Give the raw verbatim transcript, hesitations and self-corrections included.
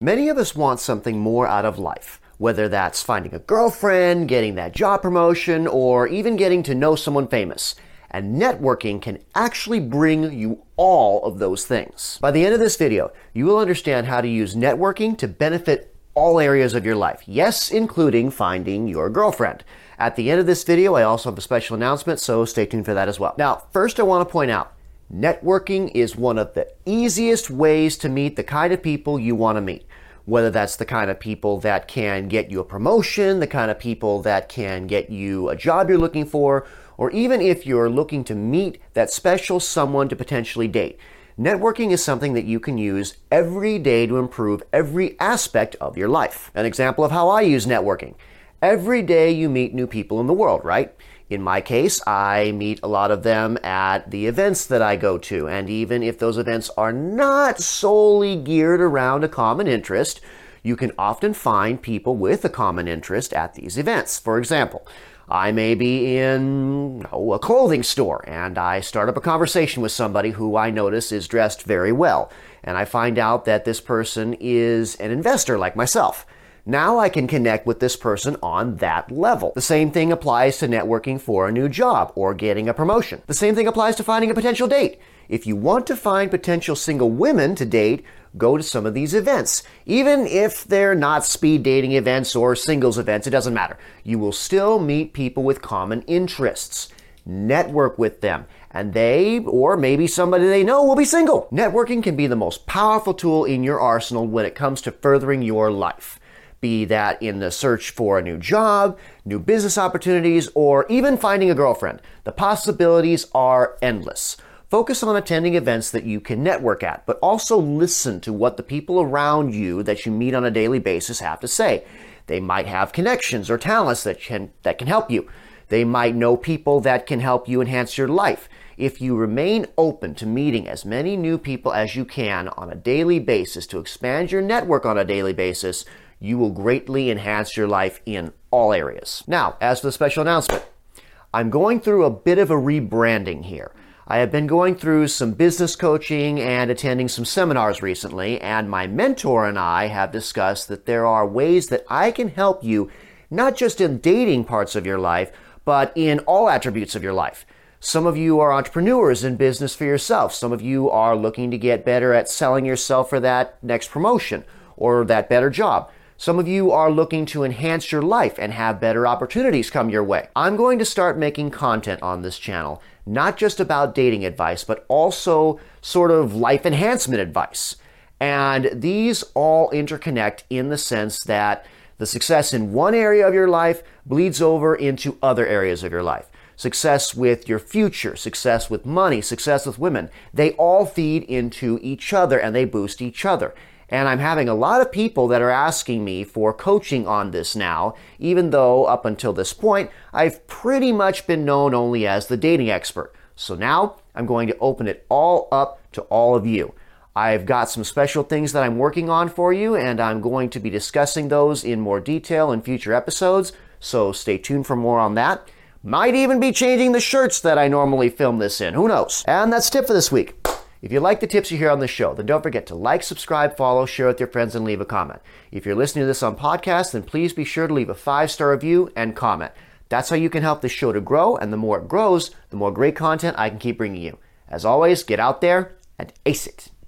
Many of us want something more out of life, whether that's finding a girlfriend, getting that job promotion, or even getting to know someone famous. And networking can actually bring you all of those things. By the end of this video, you will understand how to use networking to benefit all areas of your life. Yes, including finding your girlfriend. At the end of this video, I also have a special announcement, so stay tuned for that as well. Now, first I want to point out, networking is one of the easiest ways to meet the kind of people you want to meet. Whether that's the kind of people that can get you a promotion, the kind of people that can get you a job you're looking for, or even if you're looking to meet that special someone to potentially date. Networking is something that you can use every day to improve every aspect of your life. An example of how I use networking. Every day you meet new people in the world, right? In my case, I meet a lot of them at the events that I go to, and even if those events are not solely geared around a common interest, you can often find people with a common interest at these events. For example, I may be in oh, a clothing store, and I start up a conversation with somebody who I notice is dressed very well, and I find out that this person is an investor like myself. Now I can connect with this person on that level. The same thing applies to networking for a new job or getting a promotion. The same thing applies to finding a potential date. If you want to find potential single women to date, go to some of these events. Even if they're not speed dating events or singles events, it doesn't matter. You will still meet people with common interests. Network with them, and they, or maybe somebody they know, will be single. Networking can be the most powerful tool in your arsenal when it comes to furthering your life. Be that in the search for a new job, new business opportunities, or even finding a girlfriend. The possibilities are endless. Focus on attending events that you can network at, but also listen to what the people around you that you meet on a daily basis have to say. They might have connections or talents that can, that can help you. They might know people that can help you enhance your life. If you remain open to meeting as many new people as you can on a daily basis to expand your network on a daily basis, you will greatly enhance your life in all areas. Now, as for the special announcement, I'm going through a bit of a rebranding here. I have been going through some business coaching and attending some seminars recently, and my mentor and I have discussed that there are ways that I can help you, not just in dating parts of your life, but in all attributes of your life. Some of you are entrepreneurs in business for yourself. Some of you are looking to get better at selling yourself for that next promotion or that better job. Some of you are looking to enhance your life and have better opportunities come your way. I'm going to start making content on this channel, not just about dating advice, but also sort of life enhancement advice. And these all interconnect in the sense that the success in one area of your life bleeds over into other areas of your life. Success with your future, success with money, success with women, they all feed into each other and they boost each other. And I'm having a lot of people that are asking me for coaching on this now, even though up until this point, I've pretty much been known only as the dating expert. So now I'm going to open it all up to all of you. I've got some special things that I'm working on for you, and I'm going to be discussing those in more detail in future episodes, so stay tuned for more on that. Might even be changing the shirts that I normally film this in, who knows? And that's tip for this week. If you like the tips you hear on this show, then don't forget to like, subscribe, follow, share with your friends, and leave a comment. If you're listening to this on podcast, then please be sure to leave a five-star review and comment. That's how you can help this show to grow, and the more it grows, the more great content I can keep bringing you. As always, get out there and ace it.